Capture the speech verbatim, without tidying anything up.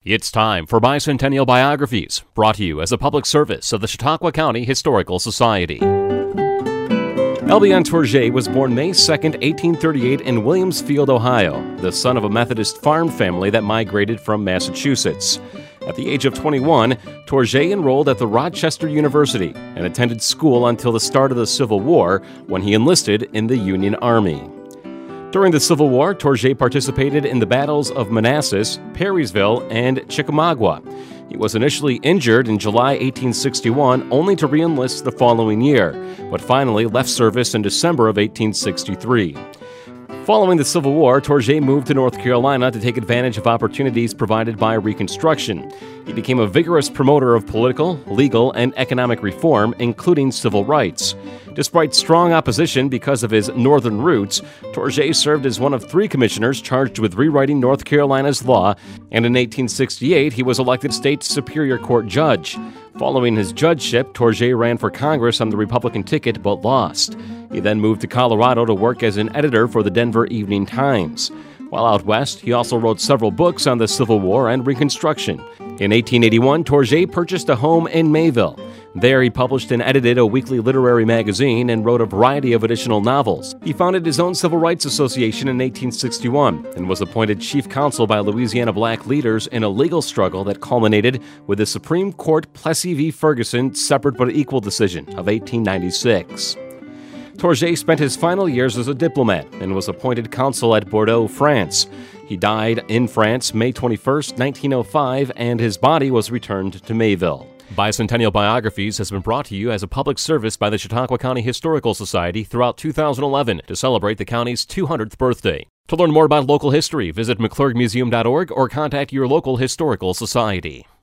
It's time for Bicentennial Biographies, brought to you as a public service of the Chautauqua County Historical Society. Albion Tourget was born May second, eighteen thirty-eight in Williamsfield, Ohio, the son of a Methodist farm family that migrated from Massachusetts. At the age of twenty-one, Tourget enrolled at the Rochester University and attended school until the start of the Civil War, when he enlisted in the Union Army. During the Civil War, Tourget participated in the battles of Manassas, Perrysville, and Chickamauga. He was initially injured in July eighteen sixty-one, only to re-enlist the following year, but finally left service in December of eighteen sixty-three. Following the Civil War, Tourget moved to North Carolina to take advantage of opportunities provided by Reconstruction. He became a vigorous promoter of political, legal, and economic reform, including civil rights. Despite strong opposition because of his northern roots, Tourget served as one of three commissioners charged with rewriting North Carolina's law, and in eighteen sixty-eight he was elected state Superior Court judge. Following his judgeship, Tourget ran for Congress on the Republican ticket but lost. He then moved to Colorado to work as an editor for the Denver Evening Times. While out west, he also wrote several books on the Civil War and Reconstruction. In eighteen eighty-one, Tourget purchased a home in Mayville. There, he published and edited a weekly literary magazine and wrote a variety of additional novels. He founded his own Civil Rights Association in eighteen sixty-one and was appointed chief counsel by Louisiana black leaders in a legal struggle that culminated with the Supreme Court Plessy v. Ferguson separate but equal decision of eighteen ninety-six. Tourget spent his final years as a diplomat and was appointed consul at Bordeaux, France. He died in France May twenty-first, nineteen oh five, and his body was returned to Mayville. Bicentennial Biographies has been brought to you as a public service by the Chautauqua County Historical Society throughout two thousand eleven to celebrate the county's two hundredth birthday. To learn more about local history, visit mcclurg museum dot org or contact your local historical society.